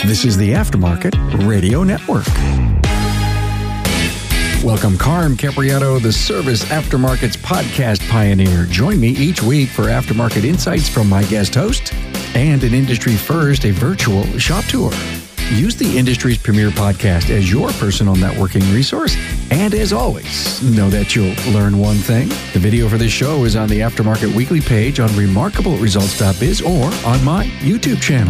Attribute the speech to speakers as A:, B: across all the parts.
A: This is the Aftermarket Radio Network. Welcome, Carm Capriotto, the Service Aftermarket's podcast pioneer. Join me each week for aftermarket insights from my guest host and an industry first, a virtual shop tour. Use the industry's premier podcast as your personal networking resource. And as always, know that you'll learn one thing. The video for this show is on the Aftermarket Weekly page on remarkableresults.biz or on my YouTube channel.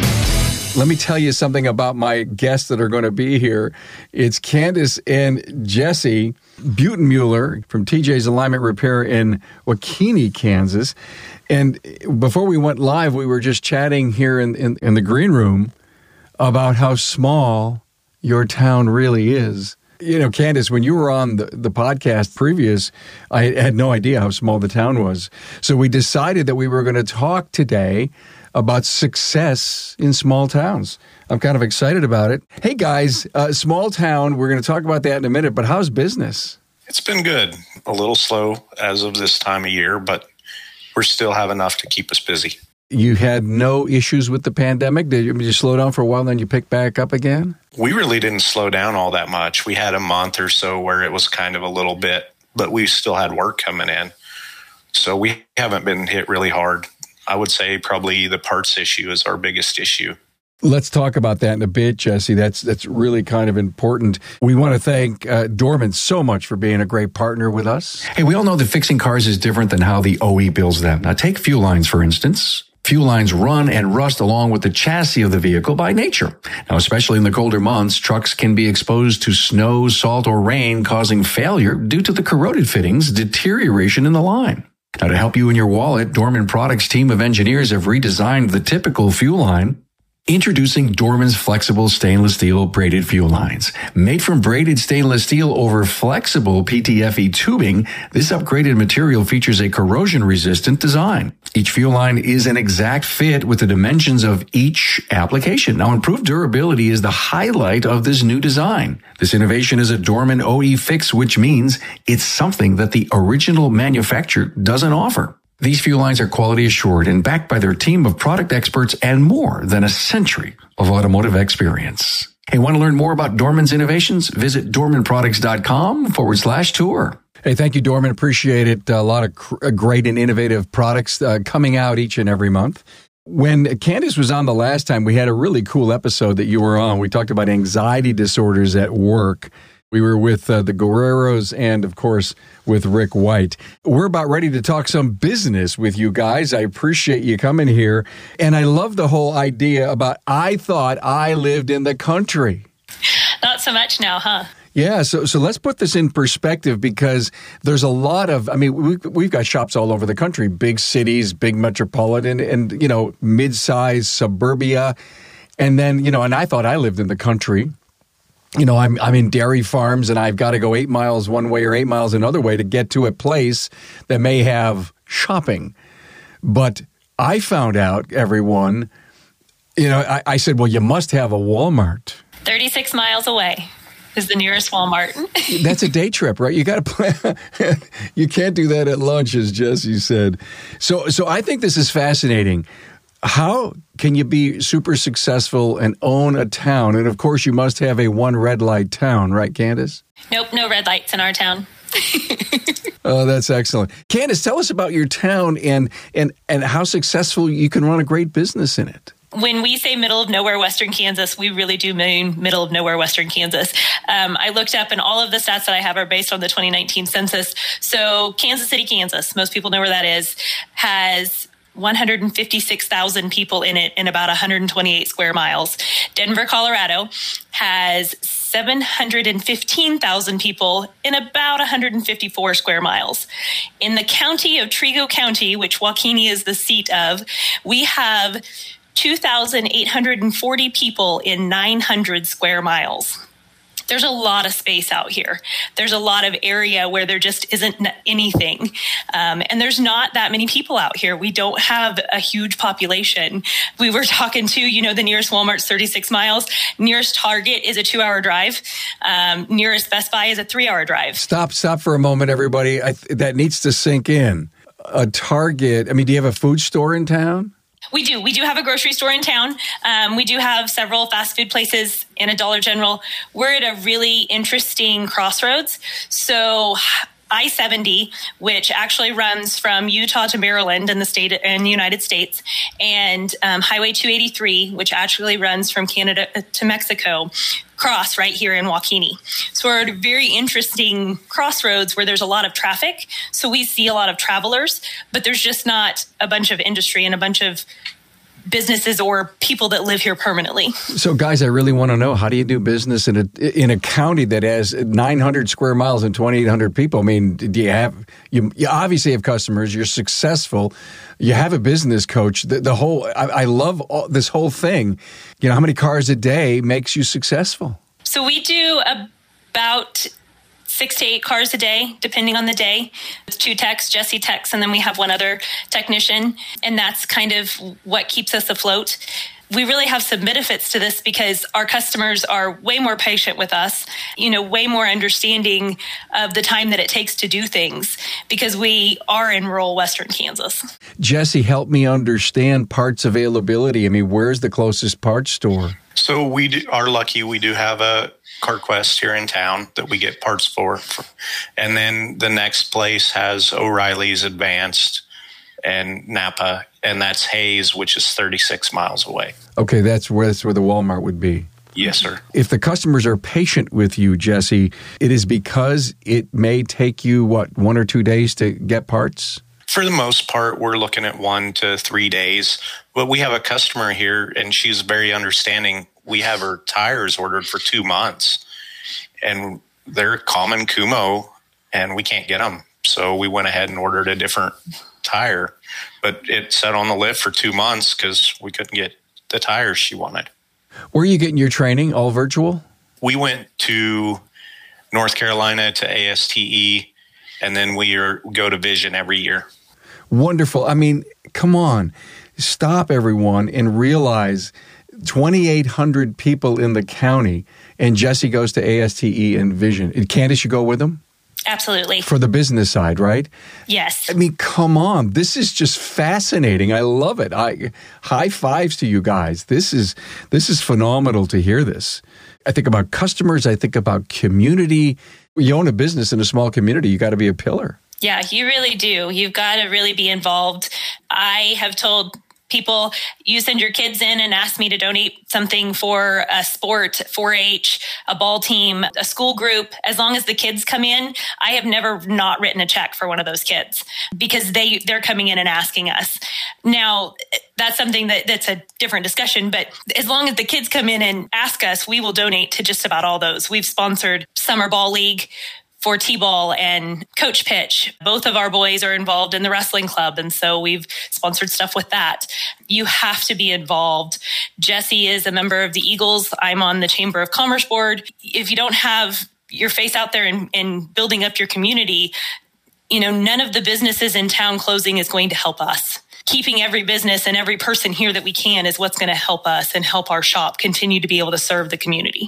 A: Let me tell you something about my guests that are going to be here. It's Candace and Jesse Butenmuller from TJ's Alignment Repair in Waukene, Kansas. And before we went live, we were just chatting here in the green room about how small your town really is. You know, Candace, when you were on the podcast previous, I had no idea how small the town was. So we decided that we were going to talk today about success in small towns. I'm kind of excited about it. Hey, guys, small town, we're going to talk about that in a minute, but how's business?
B: It's been good. A little slow as of this time of year, but we still have enough to keep us busy.
A: You had no issues with the pandemic? Did you slow down for a while and then you pick back up again?
B: We really didn't slow down all that much. We had a month or so where it was kind of a little bit, but we still had work coming in. So we haven't been hit really hard. I would say probably the parts issue is our biggest issue.
A: Let's talk about that in a bit, Jesse. That's really kind of important. We want to thank Dorman so much for being a great partner with us.
C: Hey, we all know that fixing cars is different than how the OE builds them. Now, take fuel lines, for instance. Fuel lines run and rust along with the chassis of the vehicle by nature. Now, especially in the colder months, trucks can be exposed to snow, salt, or rain, causing failure due to the corroded fittings, deterioration in the line. Now, to help you in your wallet, Dorman Products' team of engineers have redesigned the typical fuel line. Introducing Dorman's flexible stainless steel braided fuel lines. Made from braided stainless steel over flexible PTFE tubing, this upgraded material features a corrosion-resistant design. Each fuel line is an exact fit with the dimensions of each application. Now, improved durability is the highlight of this new design. This innovation is a Dorman OE fix, which means it's something that the original manufacturer doesn't offer. These fuel lines are quality assured and backed by their team of product experts and more than a century of automotive experience. Hey, want to learn more about Dorman's innovations? Visit dormanproducts.com/tour.
A: Hey, thank you, Dorman. Appreciate it. A lot of great and innovative products coming out each and every month. When Candace was on the last time, we had a really cool episode that you were on. We talked about anxiety disorders at work. We were with the Guerreros and, of course, with Rick White. We're about ready to talk some business with you guys. I appreciate you coming here. And I love the whole idea about I thought I lived in the country.
D: Not so much now, huh?
A: Yeah, so let's put this in perspective because there's a lot of, I mean, we've got shops all over the country, big cities, big metropolitan, and, you know, mid-sized suburbia. And then, you know, and I thought I lived in the country. You know, I'm in dairy farms and I've got to go 8 miles one way or 8 miles another way to get to a place that may have shopping. But I found out, everyone, you know, I said, well, you must have a Walmart.
D: 36 miles away is the nearest Walmart.
A: That's a day trip, right? You got to plan. You can't do that at lunch, as Jesse said. So I think this is fascinating. How can you be super successful and own a town? And, of course, you must have a one red light town, right, Candace?
D: Nope, no red lights in our town.
A: Oh, that's excellent. Candace, tell us about your town and how successful you can run a great business in it.
D: When we say middle of nowhere, Western Kansas, we really do mean middle of nowhere, Western Kansas. I looked up and all of the stats that I have are based on the 2019 census. So Kansas City, Kansas, most people know where that is, has 156,000 people in it in about 128 square miles. Denver, Colorado has 715,000 people in about 154 square miles. In the county of Trego County, which Waukene is the seat of, we have 2,840 people in 900 square miles. There's a lot of space out here. There's a lot of area where there just isn't anything. And there's not that many people out here. We don't have a huge population. We were talking to, you know, the nearest Walmart's 36 miles. Nearest Target is a 2-hour drive. Nearest Best Buy is a 3-hour drive.
A: Stop for a moment, everybody. That needs to sink in. A Target, I mean, do you have a food store in town?
D: We do. We do have a grocery store in town. We do have several fast food places and a Dollar General. We're at a really interesting crossroads. So I-70, which actually runs from Utah to Maryland in the United States, and Highway 283, which actually runs from Canada to Mexico, cross right here in Waukene. So we're at a very interesting crossroads where there's a lot of traffic. So we see a lot of travelers, but there's just not a bunch of industry and a bunch of businesses or people that live here permanently.
A: So, guys, I really want to know, how do you do business in a county that has 900 square miles and 2,800 people? I mean, do you obviously have customers, you're successful, you have a business coach, I love this whole thing. You know, how many cars a day makes you successful?
D: So we do about 6 to 8 cars a day, depending on the day. It's 2 techs, Jesse techs, and then we have one other technician. And that's kind of what keeps us afloat. We really have some benefits to this because our customers are way more patient with us, way more understanding of the time that it takes to do things because we are in rural Western Kansas.
A: Jesse, help me understand parts availability. I mean, where's the closest parts store?
B: So we are lucky. We do have a CarQuest here in town that we get parts for. And then the next place has O'Reilly's Advanced and Napa, and that's Hayes, which is 36 miles away.
A: Okay, that's where the Walmart would be.
B: Yes, sir.
A: If the customers are patient with you, Jesse, it is because it may take you, 1 or 2 days to get parts?
B: For the most part, we're looking at 1 to 3 days. But we have a customer here, and she's very understanding. We have her tires ordered for 2 months, and they're common Kumho, and we can't get them. So we went ahead and ordered a different tire, but it sat on the lift for 2 months because we couldn't get the tires she wanted.
A: Where are you getting your training? All virtual?
B: We went to North Carolina to ASTE, and then we go to Vision every year. Wonderful.
A: I mean, come on. Stop, everyone, and realize 2,800 people in the county, and Jesse goes to ASTE and Vision. Candace, you go with them?
D: Absolutely.
A: For the business side, right?
D: Yes.
A: I mean, come on. This is just fascinating. I love it. High fives to you guys. This is phenomenal to hear this. I think about customers. I think about community. You own a business in a small community. You got to be a pillar.
D: Yeah, you really do. You've got to really be involved. I have told people, you send your kids in and ask me to donate something for a sport, 4-H, a ball team, a school group. As long as the kids come in, I have never not written a check for one of those kids because they're coming in and asking us. Now, that's something that's a different discussion, but as long as the kids come in and ask us, we will donate to just about all those. We've sponsored Summer Ball League for T-ball and Coach Pitch. Both of our boys are involved in the wrestling club, and so we've sponsored stuff with that. You have to be involved. Jesse is a member of the Eagles. I'm on the Chamber of Commerce board. If you don't have your face out there and building up your community, none of the businesses in town closing is going to help us. Keeping every business and every person here that we can is what's going to help us and help our shop continue to be able to serve the community.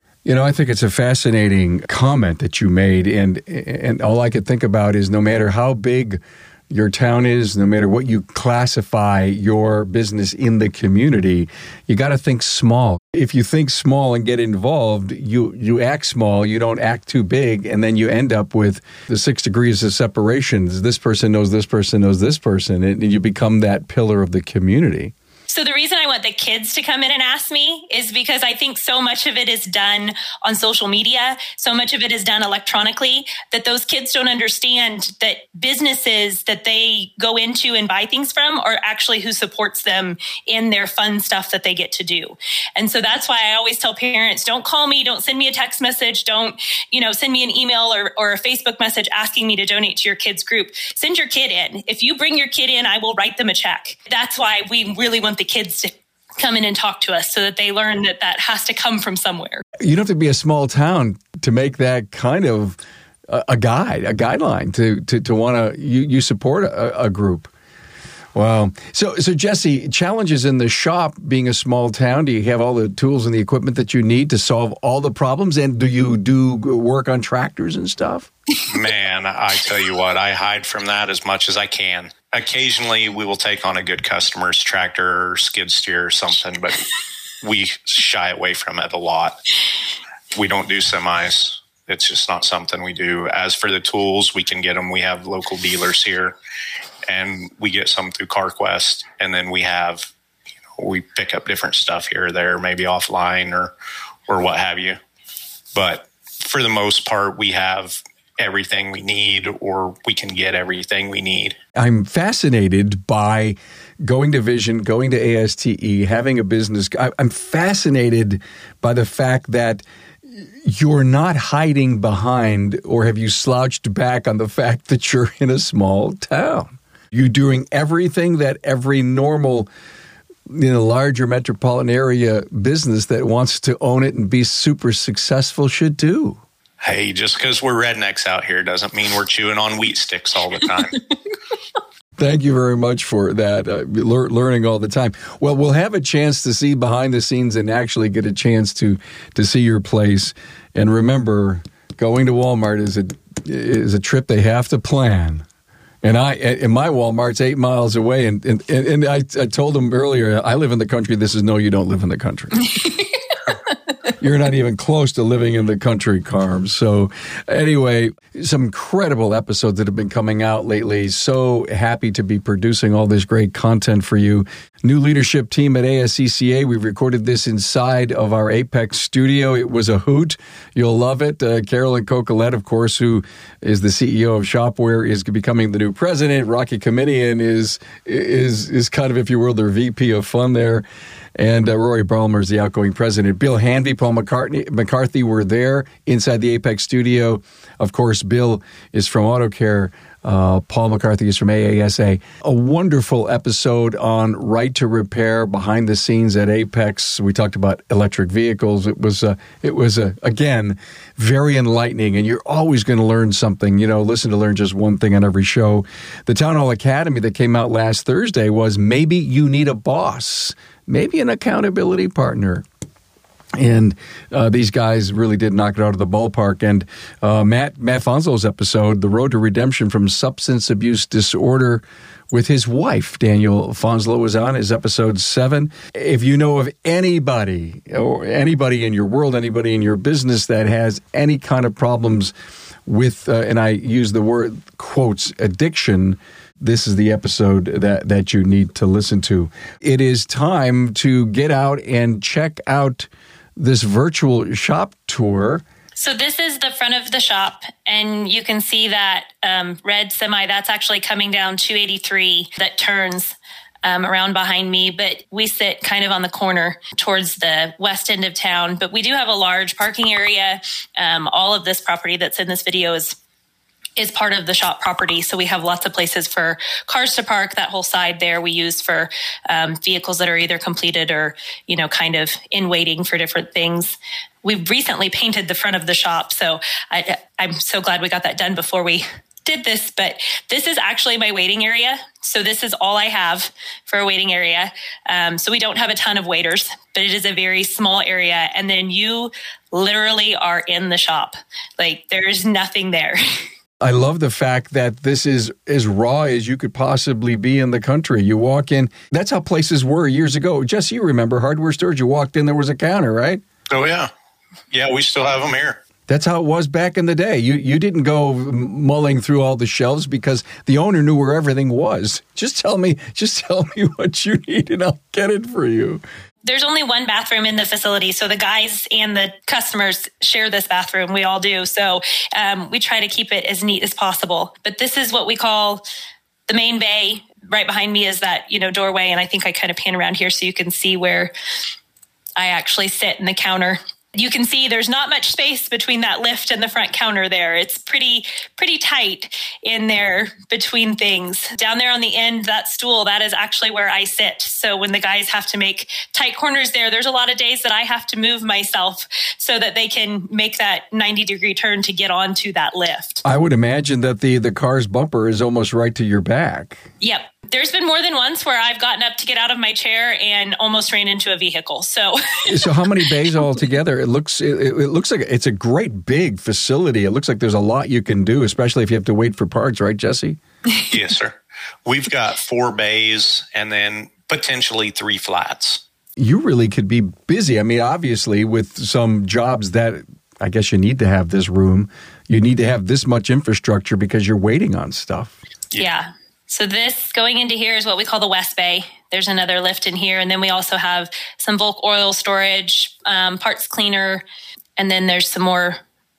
A: I think it's a fascinating comment that you made, and all I could think about is no matter how big your town is, no matter what you classify your business in the community, you got to think small. If you think small and get involved, you act small, you don't act too big, and then you end up with the 6 degrees of separation. This person knows this person knows this person, and you become that pillar of the community.
D: So the reason I want the kids to come in and ask me is because I think so much of it is done on social media. So much of it is done electronically that those kids don't understand that businesses that they go into and buy things from are actually who supports them in their fun stuff that they get to do. And so that's why I always tell parents, don't call me, don't send me a text message, don't, send me an email or a Facebook message asking me to donate to your kid's group. Send your kid in. If you bring your kid in, I will write them a check. That's why we really want the kids to come in and talk to us so that they learn that has to come from somewhere.
A: You don't have to be a small town to make that kind of a guideline to want to, you support a group. Wow. So Jesse, challenges in the shop being a small town, do you have all the tools and the equipment that you need to solve all the problems? And do you do work on tractors and stuff?
B: Man, I tell you what, I hide from that as much as I can. Occasionally, we will take on a good customer's tractor or skid steer or something, but we shy away from it a lot. We don't do semis. It's just not something we do. As for the tools, we can get them. We have local dealers here, and we get some through CarQuest. And then we have, we pick up different stuff here or there, maybe offline or what have you. But for the most part, we have everything we need, or we can get everything we need.
A: I'm fascinated by going to Vision, going to ASTE, having a business. I'm fascinated by the fact that you're not hiding behind, or have you slouched back on the fact that you're in a small town. You're doing everything that every normal, larger metropolitan area business that wants to own it and be super successful should do.
B: Hey, just because we're rednecks out here doesn't mean we're chewing on wheat sticks all the time.
A: Thank you very much for that, learning all the time. Well, we'll have a chance to see behind the scenes and actually get a chance to see your place. And remember, going to Walmart is a trip they have to plan. And my Walmart's 8 miles away. And I told them earlier, I live in the country. This is no, you don't live in the country. You're not even close to living in the country, Carm. So anyway, some incredible episodes that have been coming out lately. So happy to be producing all this great content for you. New leadership team at ASCCA. We recorded this inside of our Apex studio. It was a hoot. You'll love it. Carolyn Cocolette, of course, who is the CEO of Shopware, is becoming the new president. Rocky Comedian is kind of, if you will, their VP of fun there. And Rory Ballmer is the outgoing president. Bill Hanvey, Paul McCarthy were there inside the Apex studio. Of course, Bill is from AutoCare. Paul McCarthy is from AASA. A wonderful episode on right to repair behind the scenes at Apex. We talked about electric vehicles. It was again, very enlightening, and you're always going to learn something. Listen to learn just one thing on every show. The Town Hall Academy that came out last Thursday was Maybe You Need a Boss, maybe an accountability partner. And these guys really did knock it out of the ballpark. And Matt Fonzo's episode, The Road to Redemption from Substance Abuse Disorder, with his wife, Daniel Fonslow, was on, his episode 7. If you know of anybody, or anybody in your world, anybody in your business that has any kind of problems with, and I use the word, quotes, addiction, this is the episode that you need to listen to. It is time to get out and check out this virtual shop tour.
D: So this is the front of the shop, and you can see that red semi, that's actually coming down 283 that turns around behind me, but we sit kind of on the corner towards the west end of town. But we do have a large parking area. All of this property that's in this video is part of the shop property. So we have lots of places for cars to park. That whole side there we use for vehicles that are either completed or, kind of in waiting for different things. We've recently painted the front of the shop. So I'm so glad we got that done before we did this, but this is actually my waiting area. So this is all I have for a waiting area. So we don't have a ton of waiters, but it is a very small area. And then you literally are in the shop. Like there's nothing there.
A: I love the fact that this is as raw as you could possibly be in the country. You walk in, that's how places were years ago. Jesse, you remember hardware stores, you walked in, there was a counter, right?
B: Oh, yeah. Yeah, we still have them here.
A: That's how it was back in the day. You didn't go mulling through all the shelves because the owner knew where everything was. Just tell me what you need and I'll get it for you.
D: There's only one bathroom in the facility. So the guys and the customers share this bathroom. We all do. So we try to keep it as neat as possible. But this is what we call the main bay. Right behind me is that, doorway. And I think I kind of pan around here so you can see where I actually sit in the counter. You can see there's not much space between that lift and the front counter there. It's pretty tight in there between things. Down there on the end, that stool, that is actually where I sit. So when the guys have to make tight corners there's a lot of days that I have to move myself so that they can make that 90-degree turn to get onto that lift.
A: I would imagine that the car's bumper is almost right to your back.
D: Yep. There's been more than once where I've gotten up to get out of my chair and almost ran into a vehicle. So
C: how many bays altogether? It looks like it's a great big facility. It looks like there's a lot you can do, especially if you have to wait for parts, right, Jesse?
B: Yes, sir. We've got 4 bays and then potentially 3 flats.
C: You really could be busy. I mean, obviously, with some jobs that I guess you need to have this room, you need to have this much infrastructure because you're waiting on stuff.
D: Yeah. So this going into here is what we call the West Bay. There's another lift in here. And then we also have some bulk oil storage, parts cleaner. And then there's some more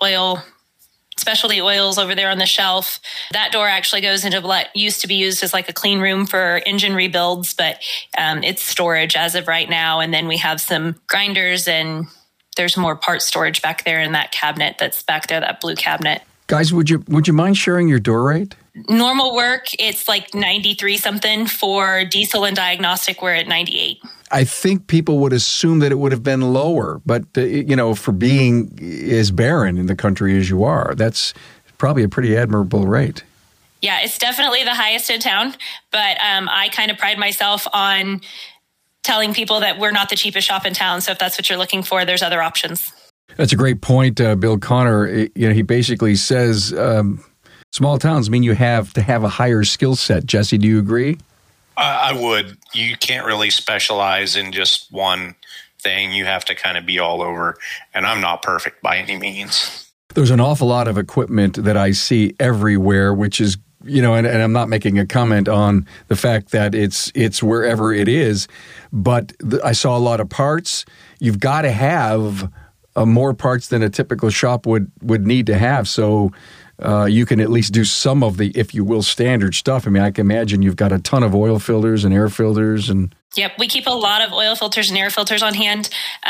D: specialty oils over there on the shelf. That door actually goes into what used to be used as like a clean room for engine rebuilds, but it's storage as of right now. And then we have some grinders and there's more parts storage back there in that cabinet that's back there, that blue cabinet.
C: Guys, would you mind sharing your door rate?
D: Normal work, it's like 93 something. For diesel and diagnostic, we're at 98.
C: I think people would assume that it would have been lower, but for being as barren in the country as you are, that's probably a pretty admirable rate.
D: Yeah, it's definitely the highest in town, but I kind of pride myself on telling people that we're not the cheapest shop in town. So if that's what you're looking for, there's other options. That's
C: a great point, Bill Connor. He basically says small towns mean you have to have a higher skill set. Jesse, do you agree?
B: I would. You can't really specialize in just one thing. You have to kind of be all over. And I'm not perfect by any means.
C: There's an awful lot of equipment that I see everywhere, which is, and I'm not making a comment on the fact that it's wherever it is, but I saw a lot of parts. You've got to have more parts than a typical shop would need to have. So you can at least do some of the, if you will, standard stuff. I mean, I can imagine you've got a ton of oil filters and air filters and...
D: Yep, we keep a lot of oil filters and air filters on hand.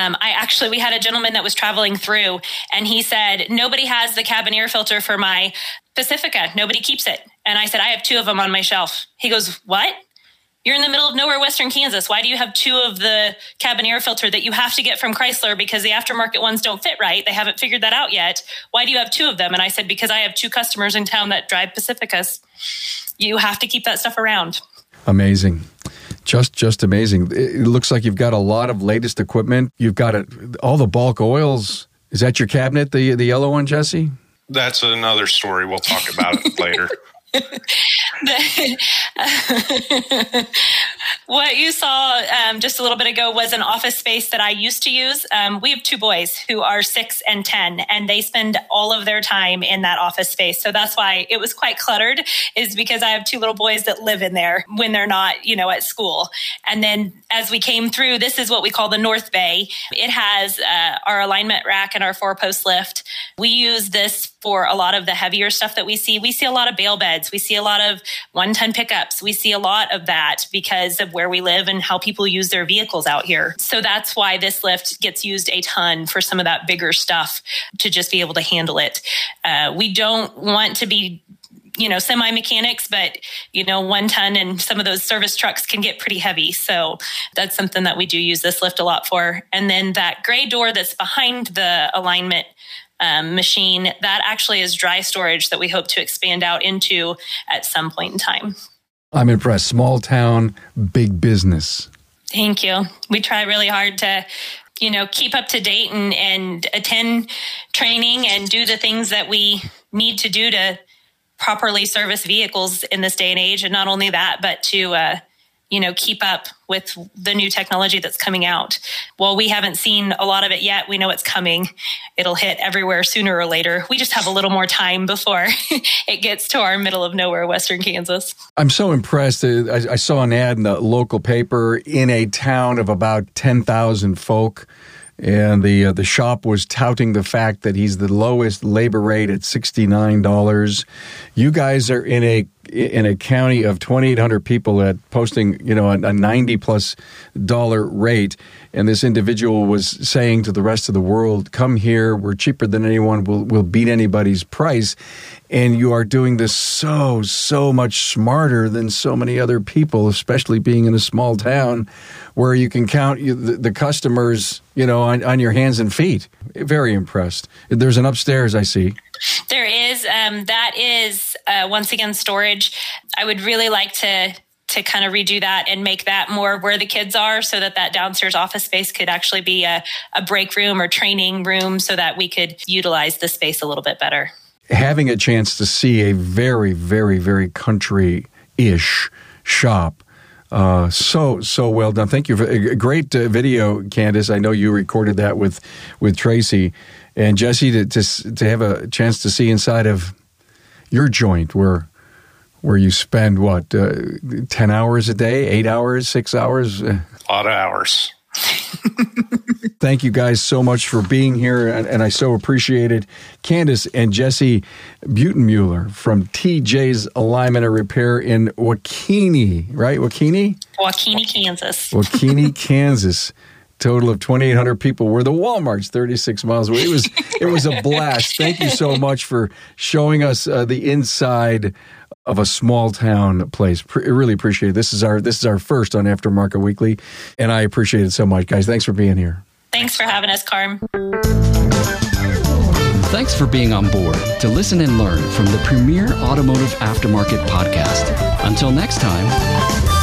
D: We had a gentleman that was traveling through and he said, nobody has the cabin air filter for my Pacifica. Nobody keeps it. And I said, I have 2 of them on my shelf. He goes, what? You're in the middle of nowhere, Western Kansas. Why do you have 2 of the cabin air filter that you have to get from Chrysler because the aftermarket ones don't fit right? They haven't figured that out yet. Why do you have 2 of them? And I said, because I have 2 customers in town that drive Pacificas. You have to keep that stuff around.
C: Amazing. Just amazing. It looks like you've got a lot of latest equipment. You've got all the bulk oils. Is that your cabinet, the yellow one, Jesse?
B: That's another story. We'll talk about it later.
D: What you saw just a little bit ago was an office space that I used to use. We have 2 boys who are 6 and 10, and they spend all of their time in that office space. So that's why it was quite cluttered, is because I have 2 little boys that live in there when they're not, at school. And then as we came through, this is what we call the North Bay. It has our alignment rack and our 4-post lift. We use this for a lot of the heavier stuff that we see. We see a lot of bale beds. We see a lot of 1-ton pickups. We see a lot of that because of where we live and how people use their vehicles out here. So that's why this lift gets used a ton for some of that bigger stuff to just be able to handle it. We don't want to be semi-mechanics, but 1 ton and some of those service trucks can get pretty heavy. So that's something that we do use this lift a lot for. And then that gray door that's behind the alignment machine, that actually is dry storage that we hope to expand out into at some point in time.
C: I'm impressed. Small town, big business.
D: Thank you. We try really hard to, keep up to date and attend training and do the things that we need to do to properly service vehicles in this day and age. And not only that, but to, keep up with the new technology that's coming out. While we haven't seen a lot of it yet, we know it's coming. It'll hit everywhere sooner or later. We just have a little more time before it gets to our middle of nowhere, Western Kansas.
C: I'm so impressed. I saw an ad in the local paper in a town of about 10,000 folk. And the shop was touting the fact that he's the lowest labor rate at $69. You guys are in a county of 2,800 people at posting, a $90+ rate. And this individual was saying to the rest of the world, come here, we're cheaper than anyone, we'll beat anybody's price. And you are doing this so much smarter than so many other people, especially being in a small town where you can count the customers, on your hands and feet. Very impressed. There's an upstairs, I see.
D: There is. That is, once again, storage. I would really like to to kind of redo that and make that more where the kids are, so that downstairs office space could actually be a break room or training room, so that we could utilize the space a little bit better.
A: Having a chance to see a very, very, very country-ish shop. So well done. Thank you for a great video, Candace. I know you recorded that with Tracy and Jesse to have a chance to see inside of your joint where you spend 10 hours a day, 8 hours, 6 hours?
B: A lot of hours.
A: Thank you guys so much for being here, and I so appreciate it. Candace and Jesse Butenmuller from TJ's Alignment and Repair in Waukene, right? Waukene,
D: Kansas.
A: Waukene, Kansas. Total of 2,800 people were the Walmart's 36 miles away. It was a blast. Thank you so much for showing us the inside of a small town place. I really appreciate it. This is our first on Aftermarket Weekly, and I appreciate it so much, guys. Thanks for being here.
D: Thanks for having us, Carm.
C: Thanks for being on board to listen and learn from the premier automotive aftermarket podcast. Until next time.